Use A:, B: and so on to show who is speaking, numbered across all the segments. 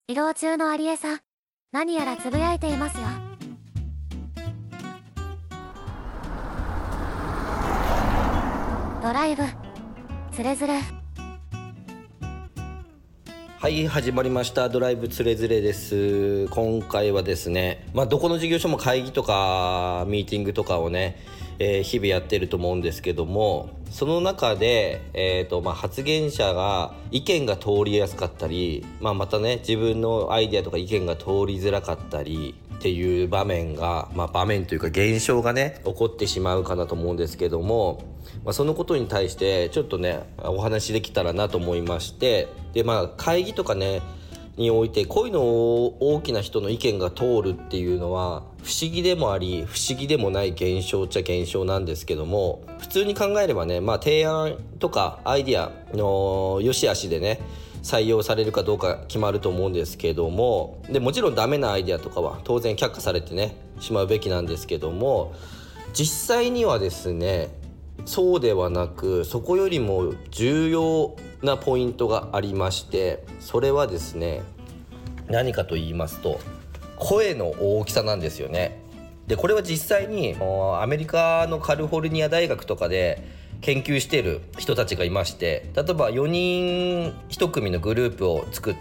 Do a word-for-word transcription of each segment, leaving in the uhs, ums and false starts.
A: 移動中のアリエさん、何やらつぶやいていますよ。ドライブつれづれ。
B: はい、始まりました。ドライブつれづれです。今回はですね、まあ、どこの事業所も会議とかミーティングとかをね、えー、日々やってると思うんですけども、その中で、えーとまあ、発言者が意見が通りやすかったり、まあ、またね自分のアイデアとか意見が通りづらかったりっていう場面が、まあ、場面というか現象がね起こってしまうかなと思うんですけども、まあ、そのことに対してちょっとねお話できたらなと思いまして、でまあ会議とかねにおいてこういうの大きな人の意見が通るっていうのは不思議でもあり不思議でもない現象っちゃ現象なんですけども、普通に考えればね、まあ、提案とかアイディアの良し悪しでね採用されるかどうか決まると思うんですけども、でもちろんダメなアイデアとかは当然却下されてねしまうべきなんですけども、実際にはですねそうではなく、そこよりも重要なポイントがありまして、それはですね何かと言いますと声の大きさなんですよね。でこれは実際にアメリカのカリフォルニア大学とかで研究している人たちがいまして、例えばよにんいち組のグループを作って、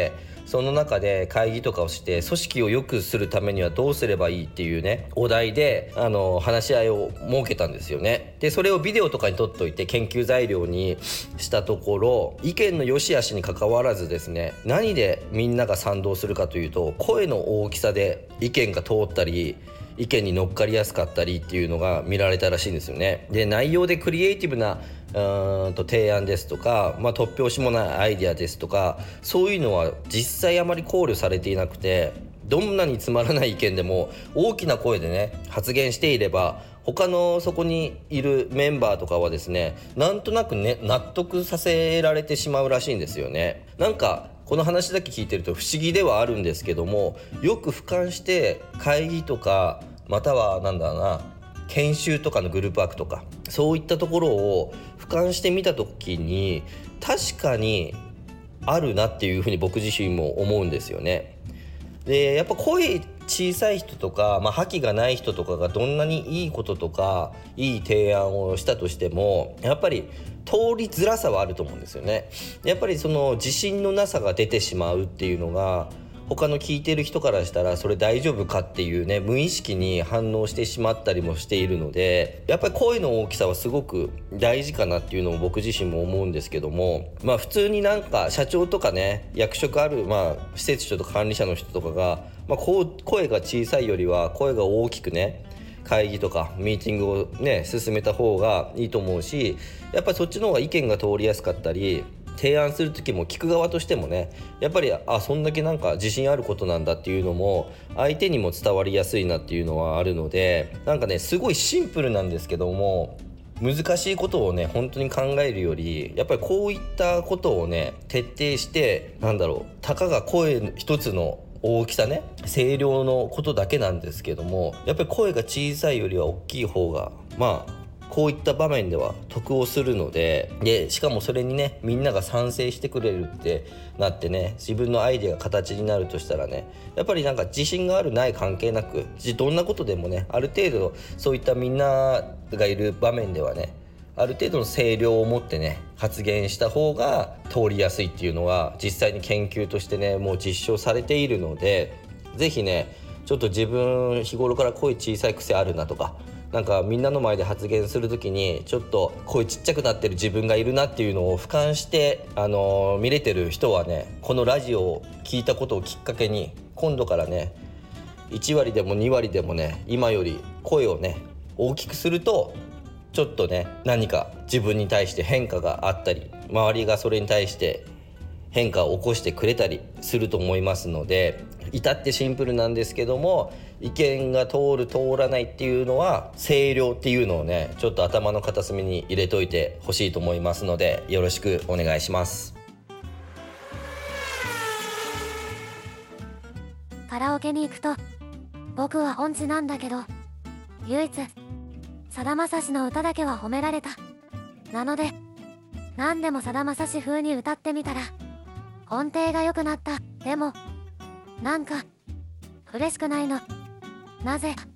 B: その中で会議とかをして組織を良くするためにはどうすればいいっていうねお題であの話し合いを設けたんですよね。でそれをビデオとかに撮っといて研究材料にしたところ、意見の良し悪しに関わらずですね、何でみんなが賛同するかというと声の大きさで意見が通ったり意見に乗っかりやすかったりっていうのが見られたらしいんですよね。で内容でクリエイティブなうーんと提案ですとか、まあ、突拍子もないアイデアですとか、そういうのは実際あまり考慮されていなくて、どんなにつまらない意見でも大きな声でね発言していれば他のそこにいるメンバーとかはですねなんとなくね納得させられてしまうらしいんですよね。なんかこの話だけ聞いてると不思議ではあるんですけども、よく俯瞰して会議とかまたはなんだろうな研修とかのグループワークとかそういったところを俯瞰してみた時に確かにあるなっていうふうに僕自身も思うんですよね。でやっぱ声小さい人とか、まあ、覇気がない人とかがどんなにいいこととかいい提案をしたとしてもやっぱり通りづらさはあると思うんですよね。やっぱりその自信のなさが出てしまうっていうのが他の聞いてる人からしたらそれ大丈夫かっていうね無意識に反応してしまったりもしているので、やっぱり声の大きさはすごく大事かなっていうのを僕自身も思うんですけども、まあ普通になんか社長とかね役職あるまあ施設長とか管理者の人とかが、まあ、こう声が小さいよりは声が大きくね会議とかミーティングをね進めた方がいいと思うし、やっぱりそっちの方が意見が通りやすかったり提案する時も聞く側としてもねやっぱりあそんだけなんか自信あることなんだっていうのも相手にも伝わりやすいなっていうのはあるので、なんかねすごいシンプルなんですけども難しいことをね本当に考えるよりやっぱりこういったことをね徹底してなんだろうたかが声一つの大きさね声量のことだけなんですけども、やっぱり声が小さいよりは大きい方がまあこういった場面では得をするので、でしかもそれにねみんなが賛成してくれるってなってね自分のアイデアが形になるとしたらねやっぱりなんか自信があるない関係なくどんなことでもねある程度そういったみんながいる場面ではねある程度の声量を持ってね発言した方が通りやすいっていうのは実際に研究としてねもう実証されているので、ぜひねちょっと自分日頃から声小さい癖あるなとかなんかみんなの前で発言するときにちょっと声ちっちゃくなってる自分がいるなっていうのを俯瞰して、あのー、見れてる人はねこのラジオを聞いたことをきっかけに今度からねいち割でもに割でもね今より声をね大きくするとちょっとね何か自分に対して変化があったり周りがそれに対して変化を起こしてくれたりすると思いますので、至ってシンプルなんですけども意見が通る通らないっていうのは声量っていうのをねちょっと頭の片隅に入れといてほしいと思いますのでよろしくお願いします。
A: カラオケに行くと僕は音痴なんだけど唯一さだまさしの歌だけは褒められた。なので何でもさだまさし風に歌ってみたら音程が良くなった。でもなんか嬉しくないの。なぜ